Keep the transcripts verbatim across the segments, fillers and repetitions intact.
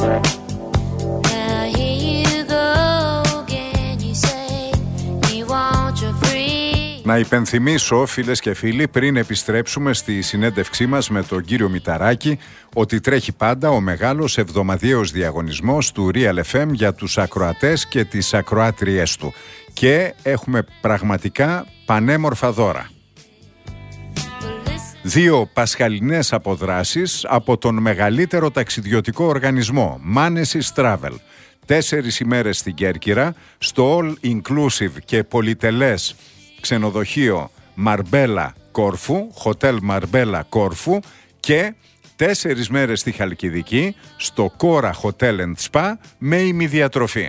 Να υπενθυμίσω, φίλες και φίλοι, πριν επιστρέψουμε στη συνέντευξή μας με τον κύριο Μηταράκη, ότι τρέχει πάντα ο μεγάλος εβδομαδιαίος διαγωνισμός του Real εφ εμ για τους ακροατές και τις ακροάτριές του. Και έχουμε πραγματικά πανέμορφα δώρα. Δύο πασχαλινές αποδράσεις από τον μεγαλύτερο ταξιδιωτικό οργανισμό, Manesis Travel. Τέσσερις ημέρες στην Κέρκυρα, στο All Inclusive και πολυτελές ξενοδοχείο Μαρμπέλα Κόρφου, Hotel Μαρμπέλα Κόρφου, και τέσσερις μέρες στη Χαλκιδική, στο Κόρα Hotel and Spa με ημιδιατροφή.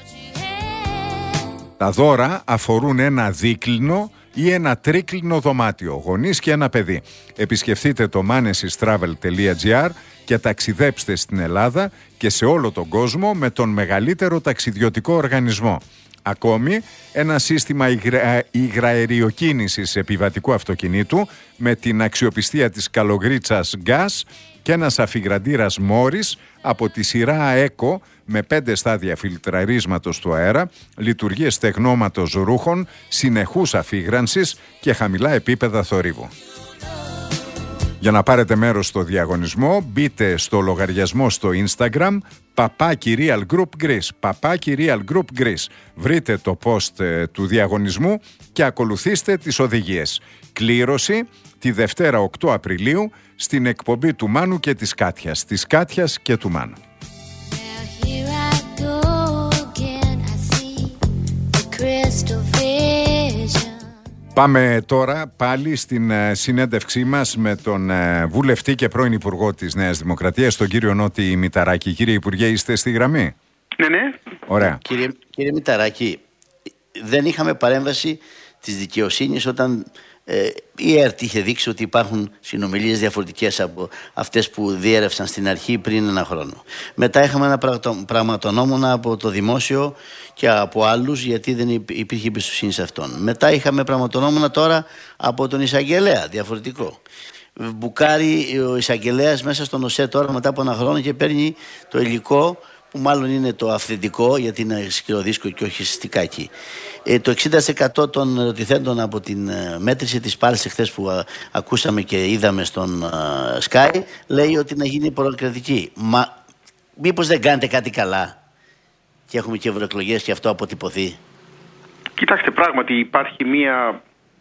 Τα δώρα αφορούν ένα δίκλινο ή ένα τρίκλινο δωμάτιο, γονείς και ένα παιδί. Επισκεφτείτε το manesis travel τελεία gr και ταξιδέψτε στην Ελλάδα και σε όλο τον κόσμο με τον μεγαλύτερο ταξιδιωτικό οργανισμό. Ακόμη, ένα σύστημα υγρα... υγραεριοκίνησης επιβατικού αυτοκινήτου με την αξιοπιστία της καλογρίτσας Gas και ένας αφιγραντήρας Morris από τη σειρά Eco με πέντε στάδια φιλτραρίσματος του αέρα, λειτουργίες στεγνώματος ρούχων, συνεχούς αφίγρανσης και χαμηλά επίπεδα θορύβου. Για να πάρετε μέρος στο διαγωνισμό, μπείτε στο λογαριασμό στο Instagram παπάκι Real Group Greece, παπάκι Real Group Greece. Βρείτε το post ε, του διαγωνισμού και ακολουθήστε τις οδηγίες. Κλήρωση τη Δευτέρα οκτώ Απριλίου στην εκπομπή του Μάνου και της Κάτιας, της Κάτιας και του Μάνου. Πάμε τώρα πάλι στην uh, συνέντευξή μας με τον uh, βουλευτή και πρώην Υπουργό της Νέας Δημοκρατίας, τον κύριο Νότι Μηταράκη. Κύριε Υπουργέ, είστε στη γραμμή? Ναι, ναι. Ωραία. Κύριε, κύριε Μηταράκη, δεν είχαμε παρέμβαση της δικαιοσύνης όταν ε, η ΕΡΤ είχε δείξει ότι υπάρχουν συνομιλίες διαφορετικές από αυτές που διέρευσαν στην αρχή πριν ένα χρόνο. Μετά είχαμε ένα πραγματονόμονα από το δημόσιο και από άλλους, γιατί δεν υπήρχε εμπιστοσύνη σε αυτόν. Μετά είχαμε πραγματονόμονα τώρα από τον εισαγγελέα, διαφορετικό. Μπουκάρει ο εισαγγελέας μέσα στον ΟΣΕ τώρα μετά από ένα χρόνο και παίρνει το υλικό που μάλλον είναι το αυθεντικό, γιατί είναι σκληροδίσκο και όχι συστικάκι. Ε, το εξήντα τοις εκατό των ερωτηθέντων από την ε, μέτρηση της πάλης εχθές που α, ακούσαμε και είδαμε στον α, Sky λέει ότι να γίνει προκρατική. Μα μήπως δεν κάνετε κάτι καλά και έχουμε και ευρωεκλογές και αυτό αποτυπωθεί? Κοιτάξτε, πράγματι υπάρχει μια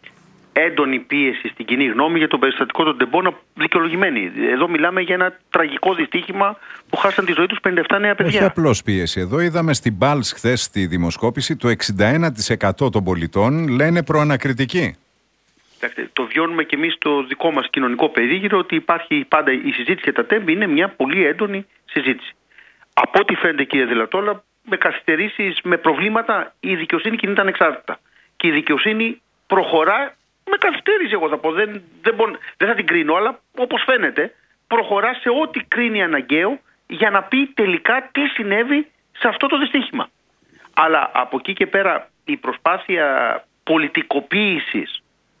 έντονη πίεση στην κοινή γνώμη για το περιστατικό των τεμπών, δικαιολογημένη. Εδώ μιλάμε για ένα τραγικό δυστύχημα που χάσαν τη ζωή τους πενήντα επτά νέα παιδιά. Όχι απλώς πίεση. Εδώ είδαμε στην Πάλς χθες στη δημοσκόπηση το εξήντα ένα τοις εκατό των πολιτών λένε προανακριτική. Κοιτάξτε, το βιώνουμε και εμείς στο δικό μας κοινωνικό περίγυρο, ότι υπάρχει πάντα η συζήτηση για τα τέμπη, είναι μια πολύ έντονη συζήτηση. Από ό,τι φαίνεται, κύριε Δελατόλα, με καθυστερήσεις, με προβλήματα, η δικαιοσύνη κινείται ανεξάρτητα. Και η δικαιοσύνη προχωρά με καθυστέρηση, εγώ θα πω. Δεν, δεν, μπο, δεν θα την κρίνω, αλλά όπως φαίνεται, προχωρά σε ό,τι κρίνει αναγκαίο για να πει τελικά τι συνέβη σε αυτό το δυστύχημα. Αλλά από εκεί και πέρα η προσπάθεια πολιτικοποίησης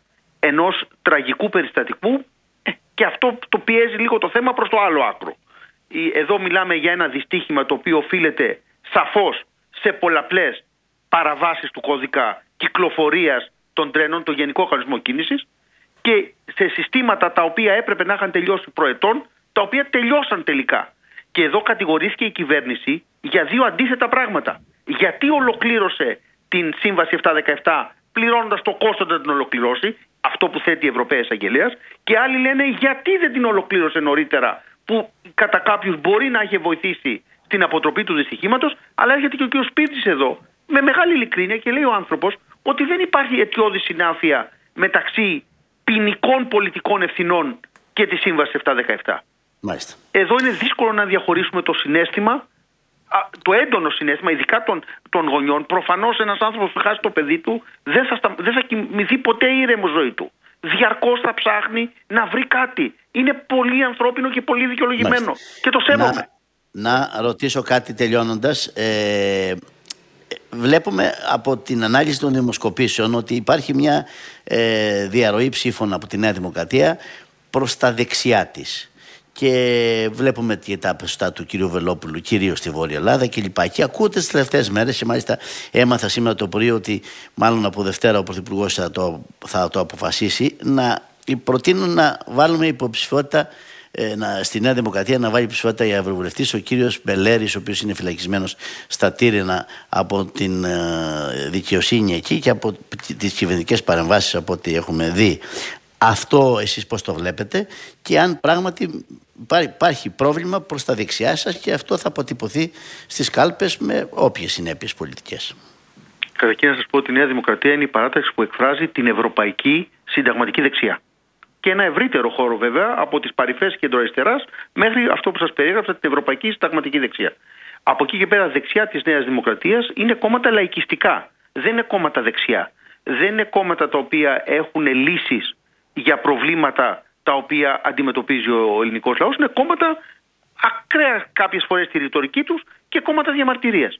ενός τραγικού περιστατικού, ε, και αυτό το πιέζει λίγο το θέμα προς το άλλο άκρο. Εδώ μιλάμε για ένα δυστύχημα το οποίο οφείλεται σαφώς σε πολλαπλές παραβάσεις του κώδικα κυκλοφορίας των τρένων, το Γενικό Κανονισμό Κίνησης, και σε συστήματα τα οποία έπρεπε να είχαν τελειώσει προετών, τα οποία τελειώσαν τελικά. Και εδώ κατηγορήθηκε η κυβέρνηση για δύο αντίθετα πράγματα. Γιατί ολοκλήρωσε την Σύμβαση επτακόσια δεκαεπτά πληρώνοντας το κόστος να την ολοκληρώσει, αυτό που θέτει η Ευρωπαία Εισαγγελέας, και άλλοι λένε γιατί δεν την ολοκλήρωσε νωρίτερα, που κατά κάποιους μπορεί να είχε βοηθήσει στην αποτροπή του δυστυχήματος. Αλλά έρχεται και ο κ. Σπίρτζης εδώ με μεγάλη ειλικρίνεια και λέει ο άνθρωπος ότι δεν υπάρχει αιτιώδη συνάφεια μεταξύ ποινικών πολιτικών ευθυνών και τη Σύμβαση επτακόσια δεκαεπτά. Μάλιστα. Εδώ είναι δύσκολο να διαχωρίσουμε το συναίσθημα, το έντονο συναίσθημα, ειδικά των, των γονιών. Προφανώς ένας άνθρωπος που χάσει το παιδί του δεν θα, στα, δεν θα κοιμηθεί ποτέ ήρεμο ζωή του. Διαρκώς θα ψάχνει να βρει κάτι. Είναι πολύ ανθρώπινο και πολύ δικαιολογημένο. Μάλιστα. Και το σέβομαι. Να, να ρωτήσω κάτι τελειώνοντας. Ε, βλέπουμε από την ανάλυση των δημοσκοπήσεων ότι υπάρχει μια ε, διαρροή ψήφων από τη Νέα Δημοκρατία προς τα δεξιά της. και βλέπουμε και τα ποσοστά του κυρίου Βελόπουλου κυρίως στη Βόρεια Ελλάδα κλπ. Και ακούτε τις τελευταίες μέρες, και μάλιστα έμαθα σήμερα το πρωί ότι μάλλον από Δευτέρα ο Πρωθυπουργός θα το, θα το αποφασίσει, να προτείνουν να βάλουμε υποψηφιότητα να, στη Νέα Δημοκρατία, να βάλει υποψηφιότητα για ευρωβουλευτής ο κύριος Μπελέρης, ο οποίος είναι φυλακισμένος στα Τύρινα από την ε, δικαιοσύνη εκεί και από τις κυβερνητικές παρεμβάσεις από ό,τι έχουμε δει. Αυτό εσείς πώς το βλέπετε και αν πράγματι υπάρχει πρόβλημα προς τα δεξιά σας και αυτό θα αποτυπωθεί στις κάλπες με όποιες συνέπειες πολιτικές. Καταρχήν να σας πω ότι η Νέα Δημοκρατία είναι η παράταξη που εκφράζει την ευρωπαϊκή συνταγματική δεξιά. Και ένα ευρύτερο χώρο βέβαια από τις παρυφές κεντροαριστεράς μέχρι αυτό που σας περιέγραψα, την ευρωπαϊκή συνταγματική δεξιά. Από εκεί και πέρα δεξιά της Νέας Δημοκρατίας είναι κόμματα λαϊκιστικά. Δεν είναι κόμματα δεξιά. Δεν είναι κόμματα τα οποία έχουν λύσεις για προβλήματα τα οποία αντιμετωπίζει ο ελληνικός λαός. Είναι κόμματα ακραία κάποιες φορές στη ρητορική τους και κόμματα διαμαρτυρίας.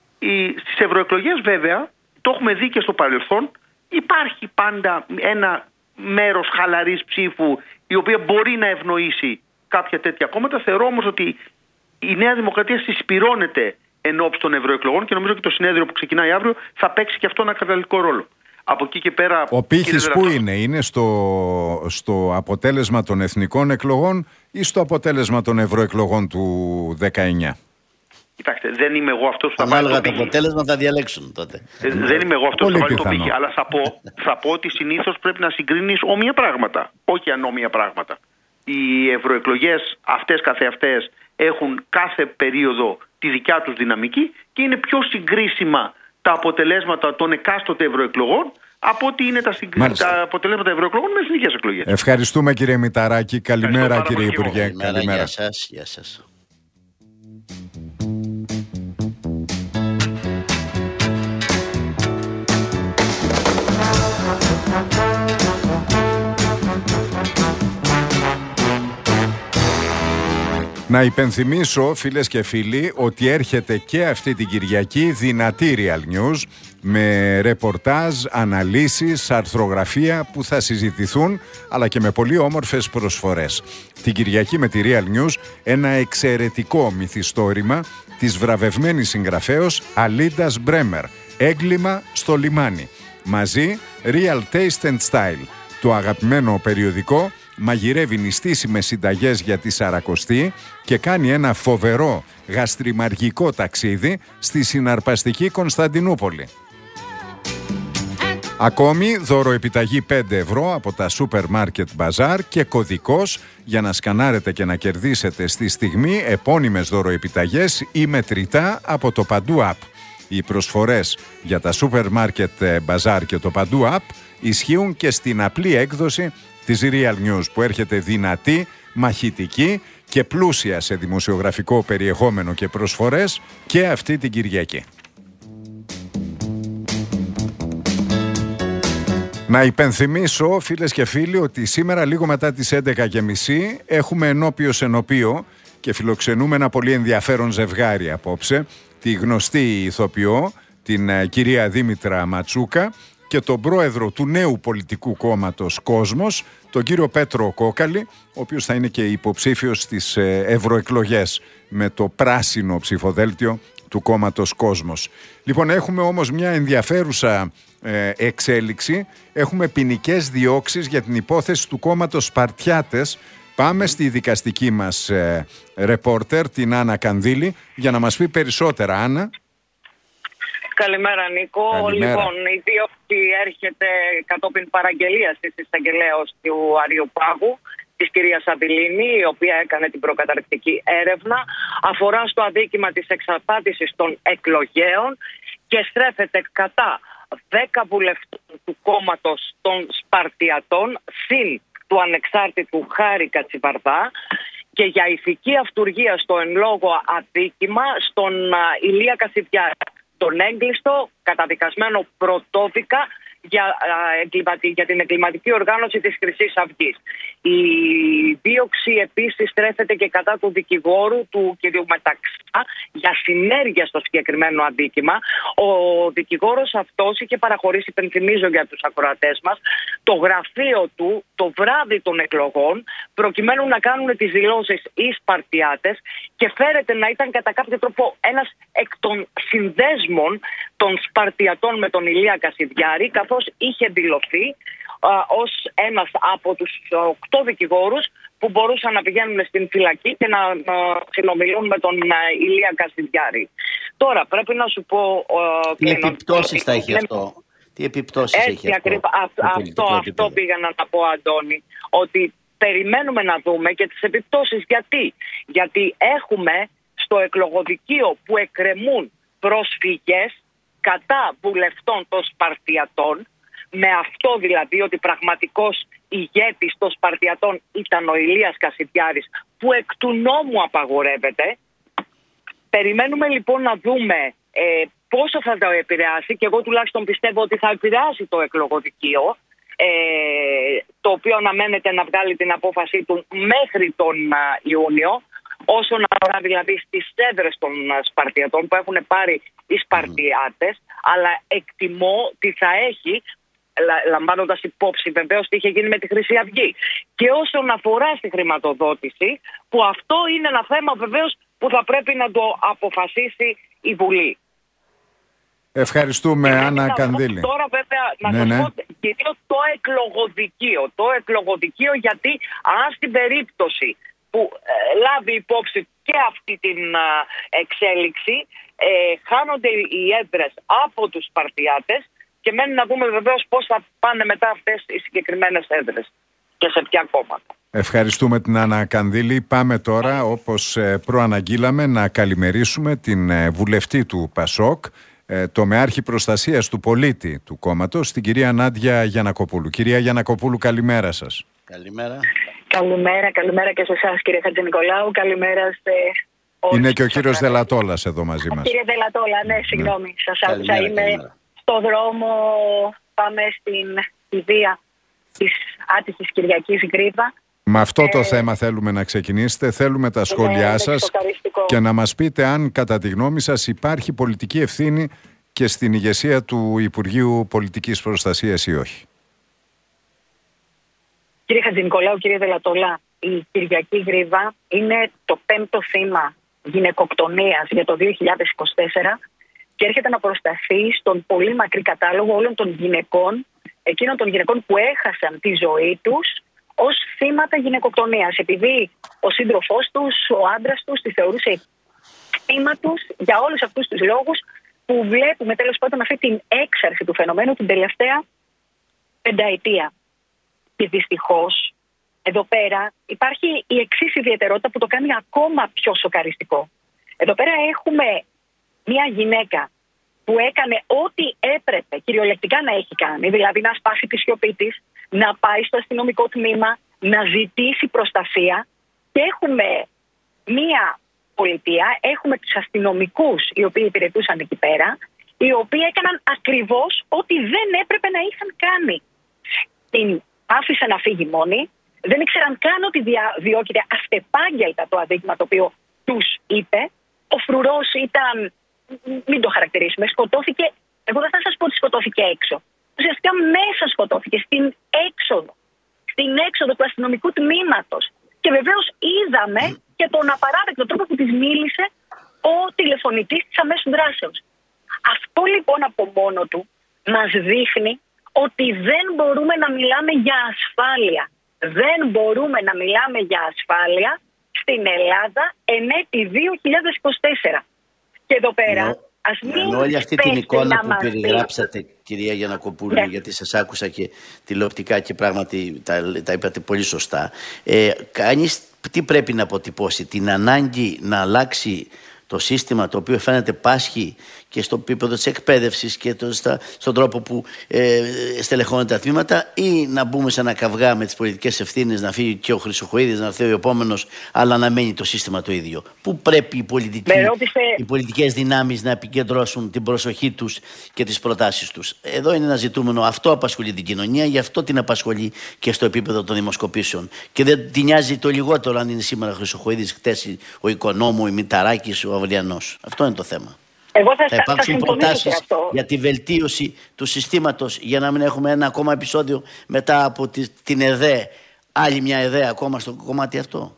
Στις ευρωεκλογές βέβαια, το έχουμε δει και στο παρελθόν, υπάρχει πάντα ένα μέρος χαλαρής ψήφου η οποία μπορεί να ευνοήσει κάποια τέτοια κόμματα. Θεωρώ όμως ότι η Νέα Δημοκρατία συσπυρώνεται ενώπιση των ευρωεκλογών και νομίζω ότι το συνέδριο που ξεκινάει αύριο θα παίξει και αυτό ένα καταλυτικό ρόλο. Από εκεί και πέρα. Ο πύχης πού είναι, είναι στο, στο αποτέλεσμα των εθνικών εκλογών ή στο αποτέλεσμα των ευρωεκλογών του δεκαεννιά? Κοιτάξτε, δεν είμαι εγώ αυτός που θα βάλει το πύχη. Το αποτέλεσμα θα διαλέξουν τότε. Ε, δεν είμαι εγώ αυτός που θα βάλει το πύχη. Αλλά θα πω, θα πω ότι συνήθως πρέπει να συγκρίνεις όμοια πράγματα, όχι ανώμια πράγματα. Οι ευρωεκλογές αυτές καθεαυτές έχουν κάθε περίοδο τη δικιά τους δυναμική και είναι πιο συγκρίσιμα τα αποτελέσματα των εκάστοτε ευρωεκλογών από ότι είναι τα, συγκ... τα αποτελέσματα ευρωεκλογών με εθνικές εκλογές. Ευχαριστούμε κύριε Μηταράκη. Καλημέρα κύριε Υπουργέ. Καλημέρα. Καλημέρα. Γεια σας. Γεια σας. Να υπενθυμίσω φίλες και φίλοι ότι έρχεται και αυτή την Κυριακή δυνατή Real News με ρεπορτάζ, αναλύσεις, αρθρογραφία που θα συζητηθούν αλλά και με πολύ όμορφες προσφορές. Την Κυριακή με τη Real News ένα εξαιρετικό μυθιστόρημα της βραβευμένης συγγραφέως Αλίντας Μπρέμερ, Έγκλημα στο λιμάνι. Μαζί Real Taste and Style, το αγαπημένο περιοδικό μαγειρεύει νηστίσιμες συνταγές για τη Σαρακοστή και κάνει ένα φοβερό γαστριμαργικό ταξίδι στη συναρπαστική Κωνσταντινούπολη. Ακόμη δώροεπιταγή πέντε ευρώ από τα Super Market Bazaar και κωδικός για να σκανάρετε και να κερδίσετε στη στιγμή επώνυμες δώροεπιταγές ή μετρητά από το Παντού App. Οι προσφορές για τα Super Market Bazaar και το Παντού App ισχύουν και στην απλή έκδοση της Real News που έρχεται δυνατή, μαχητική και πλούσια σε δημοσιογραφικό περιεχόμενο και προσφορές και αυτή την Κυριακή. Να υπενθυμίσω φίλες και φίλοι ότι σήμερα λίγο μετά τις έντεκα και μισή έχουμε ενώπιος ενωπίο και φιλοξενούμε ένα πολύ ενδιαφέρον ζευγάρι απόψε, τη γνωστή ηθοποιό, την κυρία Δήμητρα Ματσούκα και τον πρόεδρο του νέου πολιτικού κόμματος Κόσμος, τον κύριο Πέτρο Κόκαλη, ο οποίος θα είναι και υποψήφιος στις ευρωεκλογές με το πράσινο ψηφοδέλτιο του κόμματος Κόσμος. Λοιπόν, έχουμε όμως μια ενδιαφέρουσα ε, εξέλιξη. Έχουμε ποινικές διώξεις για την υπόθεση του κόμματος Σπαρτιάτες. Πάμε στη δικαστική μας ε, ρεπόρτερ, την Άννα Κανδύλη, για να μας πει περισσότερα. Άννα. Καλημέρα Νίκο. Καλημέρα. Λοιπόν, η δίωξη έρχεται κατόπιν παραγγελίας της εισαγγελέως του Αριοπάγου, της κυρίας Αβιλίνη, η οποία έκανε την προκαταρκτική έρευνα, αφορά στο αδίκημα της εξαπάτησης των εκλογέων και στρέφεται κατά δέκα βουλευτών του κόμματος των Σπαρτιατών, συν του ανεξάρτητου Χάρη Κατσιβαρδά, και για ηθική αυτουργία στο εν λόγω αδίκημα στον Ηλία Κασιδιάρα, τον έγκλειστο καταδικασμένο πρωτόδικα για, για την εγκληματική οργάνωση της Χρυσής Αυγής. Η δίωξη επίσης στρέφεται και κατά του δικηγόρου του κ. Μεταξά για συνέργεια στο συγκεκριμένο αδίκημα. Ο δικηγόρος αυτός είχε παραχωρήσει, υπενθυμίζω για τους ακροατές μας, το γραφείο του το βράδυ των εκλογών, προκειμένου να κάνουν τις δηλώσεις οι Σπαρτιάτες, και φέρεται να ήταν κατά κάποιο τρόπο ένας εκ των συνδέσμων των Σπαρτιατών με τον Ηλία Κασιδιάρη, καθώς είχε δηλωθεί α, ως ένας από τους οκτώ δικηγόρους που μπορούσαν να πηγαίνουν στην φυλακή και να, να συνομιλούν με τον α, Ηλία Κασιδιάρη. Τώρα πρέπει να σου πω... Α, τι επιπτώσεις θα έχει αυτό? Τι επιπτώσεις έτσι, έχει αυτό? Ακριβώς, αυτό, αυτό, αυτό πήγα να πω, Αντώνη, ότι περιμένουμε να δούμε και τις επιπτώσεις. Γιατί? Γιατί έχουμε στο εκλογοδικείο που εκκρεμούν προσφυγές κατά βουλευτών των Σπαρτιατών, με αυτό δηλαδή ότι πραγματικός ηγέτης των Σπαρτιατών ήταν ο Ηλίας Κασιδιάρης, που εκ του νόμου απαγορεύεται. Περιμένουμε λοιπόν να δούμε ε, πόσο θα το επηρεάσει, και εγώ τουλάχιστον πιστεύω ότι θα επηρεάσει το εκλογοδικείο, ε, το οποίο αναμένεται να βγάλει την απόφασή του μέχρι τον α, Ιούνιο, όσον αφορά δηλαδή στις έδρες των Σπαρτιατών που έχουν πάρει οι Σπαρτιάτες, mm. αλλά εκτιμώ τι θα έχει, λαμβάνοντας υπόψη βεβαίως τι είχε γίνει με τη Χρυσή Αυγή. Και όσον αφορά στη χρηματοδότηση, που αυτό είναι ένα θέμα βεβαίως που θα πρέπει να το αποφασίσει η Βουλή. Ευχαριστούμε, Άννα Κανδύλη. Τώρα βέβαια να ναι, σας ναι. πω κυρίως το εκλογοδικείο. Το εκλογοδικείο, γιατί αν στην περίπτωση που ε, λάβει υπόψη και αυτή την α, εξέλιξη, ε, χάνονται οι έδρες από τους Σπαρτιάτες, και μένει να δούμε βεβαίως πώς θα πάνε μετά αυτές οι συγκεκριμένες έδρες και σε ποια κόμματα. Ευχαριστούμε την Άννα Κανδύλη. Πάμε τώρα, όπως προαναγγείλαμε, να καλημερίσουμε την βουλευτή του ΠΑΣΟΚ, τομεάρχη προστασίας του πολίτη του κόμματος, την κυρία Νάντια Γιαννακοπούλου. Κυρία Γιαννακοπούλου, καλημέρα σας. Καλημέρα. Καλημέρα, καλημέρα και σε εσάς, κύριε Χατζηνικολάου. Καλημέρα σε όλους. Είναι και ο κύριος Δελατόλας εδώ μαζί μας. Κύριε Δελατόλα, ναι, συγγνώμη, ναι. Σας άκουσα. Είμαι καλημέρα. Στο δρόμο, πάμε στην ιδέα της άτυχης Κυριακής Γκρίβα. Με αυτό το ε... θέμα θέλουμε να ξεκινήσετε. Θέλουμε τα σχόλιά σας και να μας πείτε αν κατά τη γνώμη σας υπάρχει πολιτική ευθύνη και στην ηγεσία του Υπουργείου Πολιτικής Προστασίας ή όχι. Κύριε Χατζηνικολάου, κύριε Δελατόλα, η Κυριακή Γκρίβα είναι το πέμπτο θύμα γυναικοκτονίας για το δύο χιλιάδες είκοσι τέσσερα και έρχεται να προσταθεί στον πολύ μακρύ κατάλογο όλων των γυναικών, εκείνων των γυναικών που έχασαν τη ζωή τους ως θύματα γυναικοκτονίας, επειδή ο σύντροφός τους, ο άντρας τους, τη θεωρούσε θύμα τους για όλους αυτούς τους λόγους που βλέπουμε τέλος πάντων αυτή την έξαρση του φαινομένου την τελευταία πενταετία. Και δυστυχώς εδώ πέρα υπάρχει η εξής ιδιαιτερότητα που το κάνει ακόμα πιο σοκαριστικό. Εδώ πέρα έχουμε μια γυναίκα που έκανε ό,τι έπρεπε κυριολεκτικά να έχει κάνει, δηλαδή να σπάσει τη σιωπή της, να πάει στο αστυνομικό τμήμα, να ζητήσει προστασία, και έχουμε μια πολιτεία, έχουμε τους αστυνομικούς οι οποίοι υπηρετούσαν εκεί πέρα, οι οποίοι έκαναν ακριβώς ό,τι δεν έπρεπε να είχαν κάνει. Την άφησαν να φύγει μόνη, δεν ήξεραν καν ότι διώκεται αυτεπάγγελτα το αδίκημα το οποίο τους είπε. Ο φρουρός ήταν, μην το χαρακτηρίσουμε, σκοτώθηκε, εγώ δεν θα σας πω ότι σκοτώθηκε έξω. Ουσιαστικά μέσα σκοτώθηκε, στην έξοδο. Στην έξοδο του αστυνομικού τμήματος. Και βεβαίως είδαμε και τον απαράδεκτο τρόπο που της μίλησε ο τηλεφωνητής της αμέσου δράσεως. Αυτό λοιπόν από μόνο του μας δείχνει ότι δεν μπορούμε να μιλάμε για ασφάλεια. Δεν μπορούμε να μιλάμε για ασφάλεια στην Ελλάδα εν έτη δύο χιλιάδες είκοσι τέσσερα. Και εδώ πέρα... No. Με όλη αυτή την εικόνα που περιγράψατε, πει. Κυρία Γιαννακοπούλου, ναι. γιατί σας άκουσα και τηλεοπτικά και πράγματι τα, τα είπατε πολύ σωστά, ε, κανείς τι πρέπει να αποτυπώσει? Την ανάγκη να αλλάξει το σύστημα το οποίο φαίνεται πάσχει και στο επίπεδο της εκπαίδευσης και το, στα, στον τρόπο που ε, στελεχώνονται τα τμήματα, ή να μπούμε σε ένα καυγά με τις πολιτικές ευθύνες, να φύγει και ο Χρυσοχοΐδης, να έρθει ο επόμενος, αλλά να μένει το σύστημα το ίδιο? Πού πρέπει οι, πολιτικοί, ρώτησε... οι πολιτικές δυνάμεις να επικεντρώσουν την προσοχή τους και τις προτάσεις τους? Εδώ είναι ένα ζητούμενο. Αυτό απασχολεί την κοινωνία, γι' αυτό την απασχολεί και στο επίπεδο των δημοσκοπήσεων. Και δεν την νοιάζει το λιγότερο αν είναι σήμερα ο Χρυσοχοΐδης, χτες ο Οικονόμου, ο Μηταράκης, ο Παυλιανός. Αυτό είναι το θέμα. Εγώ θα, θα υπάρξουν θα προτάσεις για τη βελτίωση του συστήματος, για να μην έχουμε ένα ακόμα επεισόδιο μετά από τη, την ΕΔΕ, άλλη μια ΕΔΕ ακόμα στο κομμάτι αυτό.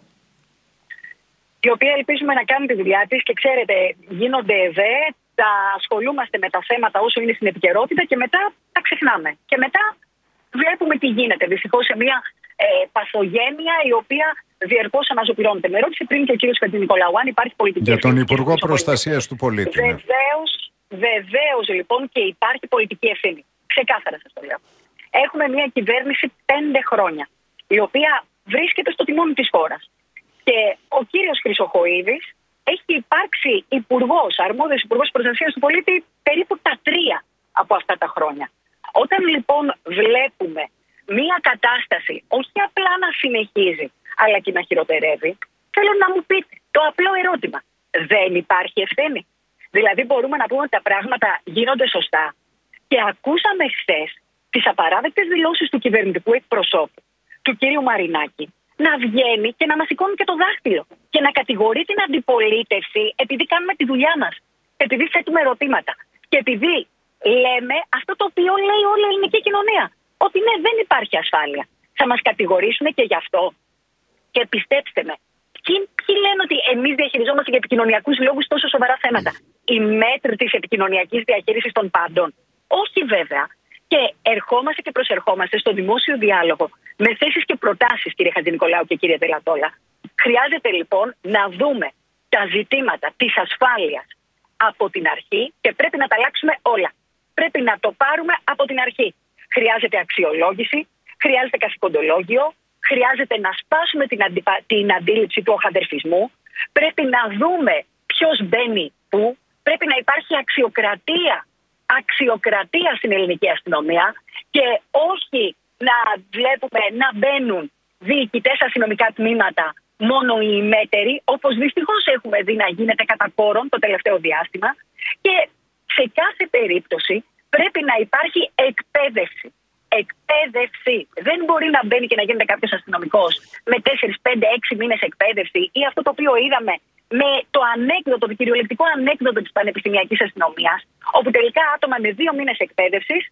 Η οποία ελπίζουμε να κάνει τη δουλειά της και ξέρετε, γίνονται ΕΔΕ, τα ασχολούμαστε με τα θέματα όσο είναι στην επικαιρότητα και μετά τα ξεχνάμε. Και μετά βλέπουμε τι γίνεται. Δυστυχώς σε μια ε, παθογένεια η οποία διαρκώς αναζωπυρώνεται. Με ρώτησε πριν και ο κύριος Χατζηνικολάου αν υπάρχει πολιτική για ευθύνη. τον Υπουργό Προστασίας του Πολίτη. Ναι. Βεβαίως, βεβαίως λοιπόν και υπάρχει πολιτική ευθύνη. Ξεκάθαρα σας το λέω. Έχουμε μια κυβέρνηση πέντε χρόνια, η οποία βρίσκεται στο τιμόνι της χώρας. Και ο κύριος Χρυσοχοΐδης έχει υπάρξει υπουργός, αρμόδιος υπουργός προστασίας του πολίτη περίπου τα τρία από αυτά τα χρόνια. Όταν λοιπόν βλέπουμε μία κατάσταση όχι απλά να συνεχίζει αλλά και να χειροτερεύει, θέλω να μου πείτε το απλό ερώτημα. Δεν υπάρχει ευθύνη? Δηλαδή μπορούμε να πούμε ότι τα πράγματα γίνονται σωστά? Και ακούσαμε χθες τις απαράδεκτες δηλώσεις του κυβερνητικού εκπροσώπου, του κύριου Μαρινάκη, να βγαίνει και να μας σηκώνει και το δάχτυλο και να κατηγορεί την αντιπολίτευση επειδή κάνουμε τη δουλειά μας, επειδή θέτουμε ερωτήματα και επειδή λέμε αυτό το οποίο λέει όλη η ελληνική κοινωνία, ότι ναι, δεν υπάρχει ασφάλεια. Θα μας κατηγορήσουν και γι' αυτό. Και πιστέψτε με, ποιοι, ποιοι λένε ότι εμείς διαχειριζόμαστε για επικοινωνιακούς λόγους τόσο σοβαρά θέματα? Η μέτρη της επικοινωνιακής διαχείρισης των πάντων? Όχι βέβαια. Και ερχόμαστε και προσερχόμαστε στο δημόσιο διάλογο με θέσεις και προτάσεις, κύριε Χατζηνικολάου και κύριε Δελατόλα. Χρειάζεται λοιπόν να δούμε τα ζητήματα της ασφάλειας από την αρχή και πρέπει να τα αλλάξουμε όλα. Πρέπει να το πάρουμε από την αρχή. Χρειάζεται αξιολόγηση, χρειάζεται καθηκοντολόγιο, χρειάζεται να σπάσουμε την, αντιπα... την αντίληψη του οχαδερφισμού, πρέπει να δούμε ποιος μπαίνει πού, πρέπει να υπάρχει αξιοκρατία, αξιοκρατία στην ελληνική αστυνομία και όχι να βλέπουμε να μπαίνουν διοικητές αστυνομικά τμήματα μόνο οι ημέτεροι, όπως δυστυχώς έχουμε δει να γίνεται κατά κόρον το τελευταίο διάστημα, και σε κάθε περίπτωση πρέπει να υπάρχει εκπαίδευση. Εκπαίδευση. Δεν μπορεί να μπαίνει και να γίνεται κάποιος αστυνομικός με τέσσερις, πέντε, έξι μήνες εκπαίδευση ή αυτό το οποίο είδαμε με το ανέκδοτο, το κυριολεκτικό ανέκδοτο της πανεπιστημιακής αστυνομίας, όπου τελικά άτομα με δύο μήνες εκπαίδευσης,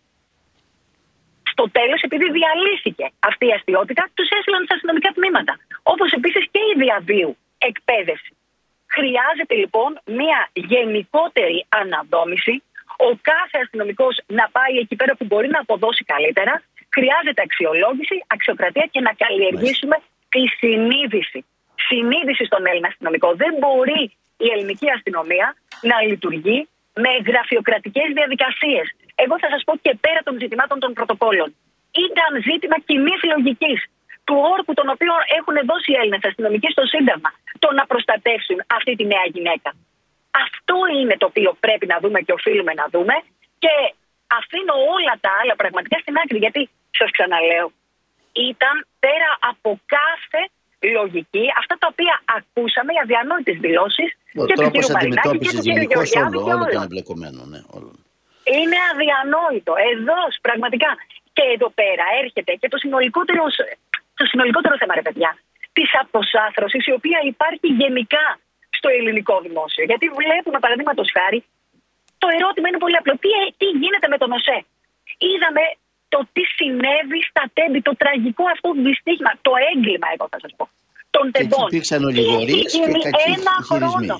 στο τέλος, επειδή διαλύθηκε αυτή η αστιότητα, τους έστειλαν στα αστυνομικά τμήματα. Όπως επίσης και η διαβίου εκπαίδευση. Χρειάζεται λοιπόν μια γενικότερη αναδόμηση. Ο κάθε αστυνομικός να πάει εκεί πέρα που μπορεί να αποδώσει καλύτερα. Χρειάζεται αξιολόγηση, αξιοκρατία και να καλλιεργήσουμε τη συνείδηση. Συνείδηση στον Έλληνα αστυνομικό. Δεν μπορεί η ελληνική αστυνομία να λειτουργεί με γραφειοκρατικές διαδικασίες. Εγώ θα σας πω και πέρα των ζητημάτων των πρωτοκόλων. Ήταν ζήτημα κοινής λογικής, του όρκου τον οποίο έχουν δώσει οι Έλληνες αστυνομικοί στο Σύνταγμα, το να προστατεύσουν αυτή τη νέα γυναίκα. Αυτό είναι το οποίο πρέπει να δούμε και οφείλουμε να δούμε, και αφήνω όλα τα άλλα πραγματικά στην άκρη, γιατί σας ξαναλέω, ήταν πέρα από κάθε λογική αυτά τα οποία ακούσαμε, οι αδιανόητες δηλώσεις και του κ. Μαρινάκη και του κ. Γεωργιάδη και όλων. Ναι, όλων. Είναι αδιανόητο. Εδώ πραγματικά. Και εδώ πέρα έρχεται και το συνολικότερο, το συνολικότερο θέμα, ρε παιδιά, της αποσάθρωσης, η οποία υπάρχει γενικά στο ελληνικό δημόσιο. Γιατί βλέπουμε, παραδείγματος χάρη, το ερώτημα είναι πολύ απλό. Τι, τι γίνεται με τον ΟΣΕ? Είδαμε το τι συνέβη στα Τέμπη, το τραγικό αυτό δυστύχημα, το έγκλημα, εγώ θα σας πω, των τεμπών. Υπήρξαν ολιγορίες και κακοί χειρισμοί.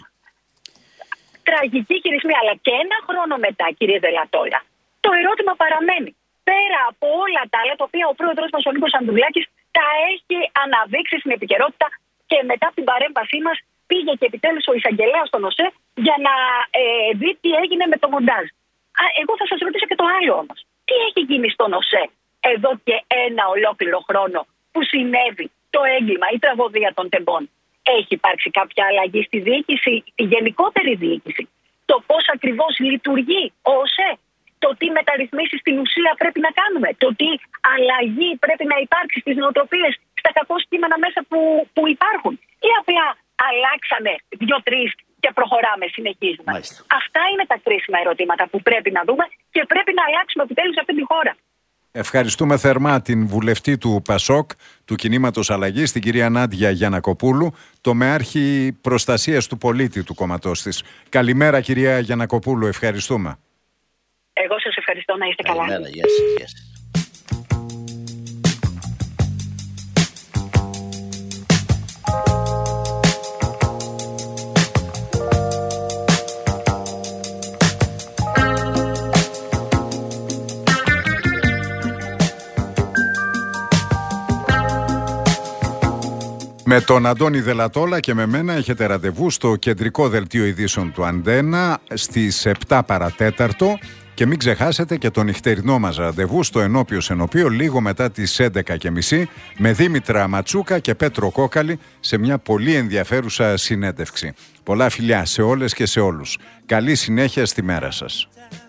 Τραγική χειρισμοί, αλλά και ένα χρόνο μετά, κύριε Δελατόλα, το ερώτημα παραμένει. Πέρα από όλα τα άλλα, τα οποία ο πρόεδρος μας, ο Νίκος Ανδρουλάκης, τα έχει αναδείξει στην επικαιρότητα, και μετά από την παρέμβασή μας πήγε και επιτέλους ο εισαγγελέας στον ΟΣΕ για να ε, δει τι έγινε με το μοντάζ. Α, εγώ θα σας ρωτήσω και το άλλο όμως. Τι έχει γίνει στον ΟΣΕ εδώ και ένα ολόκληρο χρόνο που συνέβη το έγκλημα, η τραγωδία των τεμπών? Έχει υπάρξει κάποια αλλαγή στη διοίκηση, τη γενικότερη διοίκηση? Το πώς ακριβώς λειτουργεί ο ΟΣΕ? Το τι μεταρρυθμίσεις στην ουσία πρέπει να κάνουμε? Το τι αλλαγή πρέπει να υπάρξει στις νοοτροπίες, στα κακό κείμενα μέσα που, που υπάρχουν? Ή απλά αλλάξαμε δύο-τρεις και προχωράμε, συνεχίζουμε? Μάλιστα. Αυτά είναι τα κρίσιμα ερωτήματα που πρέπει να δούμε και πρέπει να αλλάξουμε επιτέλους αυτή τη χώρα. Ευχαριστούμε θερμά την βουλευτή του ΠΑΣΟΚ, του Κινήματος Αλλαγής, την κυρία Νάντια Γιαννακοπούλου, τομεάρχη προστασίας του πολίτη του κόμματός της. Καλημέρα κυρία Γιαννακοπούλου, ευχαριστούμε. Εγώ σας ευχαριστώ, να είστε καλά. Καλημέρα, γεια σας, γεια σας. Με τον Αντώνη Δελατόλα και με μένα έχετε ραντεβού στο κεντρικό δελτίο ειδήσεων του Αντένα στις επτά παρατέταρτο και μην ξεχάσετε και το νυχτερινό μας ραντεβού στο Ενώπιος Ενωπείο λίγο μετά τις έντεκα και μισή με Δήμητρα Ματσούκα και Πέτρο Κόκαλη σε μια πολύ ενδιαφέρουσα συνέντευξη. Πολλά φιλιά σε όλες και σε όλους. Καλή συνέχεια στη μέρα σας.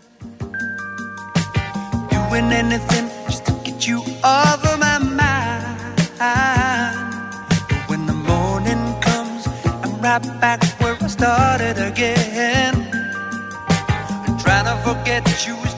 Right back where I started again, trying to forget you.